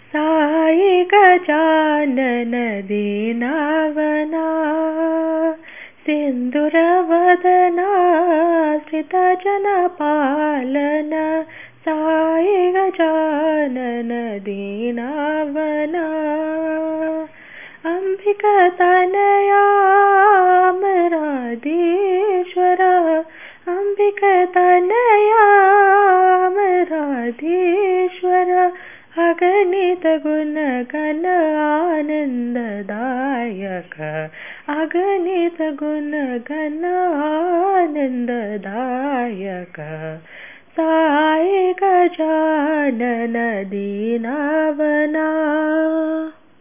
साई गजानन दीनावना सिंदूरवदना श्रितजनपालना साई गजानन दीनावना अंबिकातनया अमराधीश्वर अंबिकातनया अमराधीश्वर अगणित गुणगण आनंददायक अगणित गुणगण आनंददायक साई गजानन दीनावना।